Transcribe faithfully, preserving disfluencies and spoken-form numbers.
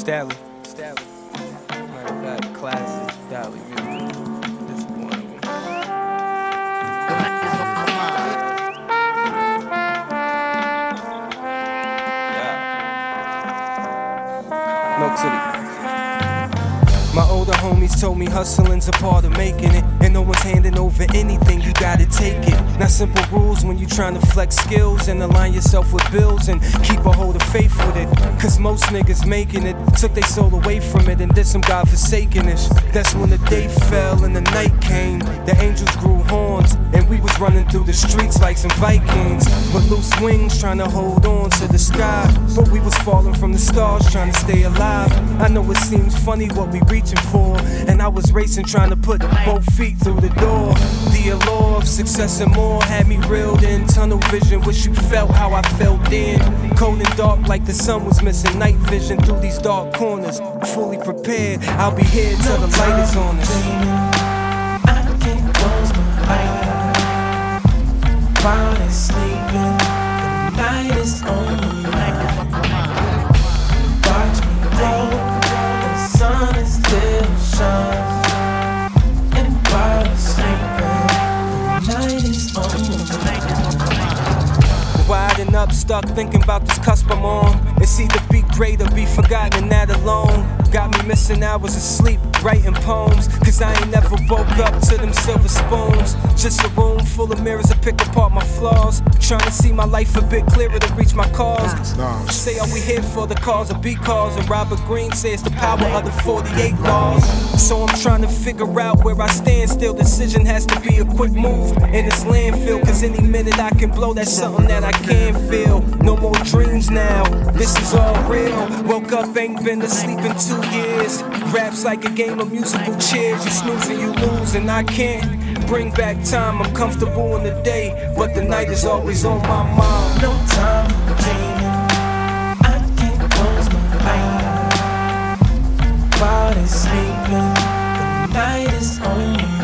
Stanley. Stanley. Matter of fact, classic Dolly music. This is one of them. Yeah. Milk City. My older homies told me hustling's a part of making it, and no one's handing over anything, you gotta take it. Not simple rules when you trying to flex skills and align yourself with bills and keep a hold of faith with it. Cause most niggas making it took their soul away from it and did some godforsakenness. That's when the day fell and the night came. The angels grew horns and we was running through the streets like some Vikings. But loose wings trying to hold on to the sky, but we was falling from the stars trying to stay alive. I know it seems funny what we reaching for, and I was racing trying to put both feet through the door. The allure of success and more had me reeled in tunnel vision. Wish you felt how I felt then. Cold and dark like the sun was missing night vision through these dark corners. Fully prepared, I'll be here till the light is on us. I can't close my eyes while they're sleeping. The night is on my mind. Watch me roll, the sun is still shines. And while they're sleeping, the night is on my mind. Widen up, stuck thinking about this cusp I'm on. It's either be great or be forgotten, and that alone got me missing hours of sleep, writing poems. Cause I ain't never woke up to them silver spoons. Just a room full of mirrors to pick apart my flaws. Trying to see my life a bit clearer to reach my cause. Say are we here for the cause or be cause? And Robert Greene says the power of the forty-eight laws. So I'm trying to figure out where I stand still. Decision has to be a quick move in this landfill. Cause any minute I can blow, that's something that I can't feel. No more dreams now, this is all real. Woke up, ain't been to sleep in two years. Rap's like a game of musical chairs. You snooze and you lose, and I can't bring back time. I'm comfortable in the day, but the night is always on my mind. No time for dreaming. I can't close my eyes while they're sleeping. The night is on my mind.